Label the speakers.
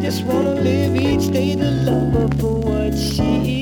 Speaker 1: just wanna live each day to love her for what she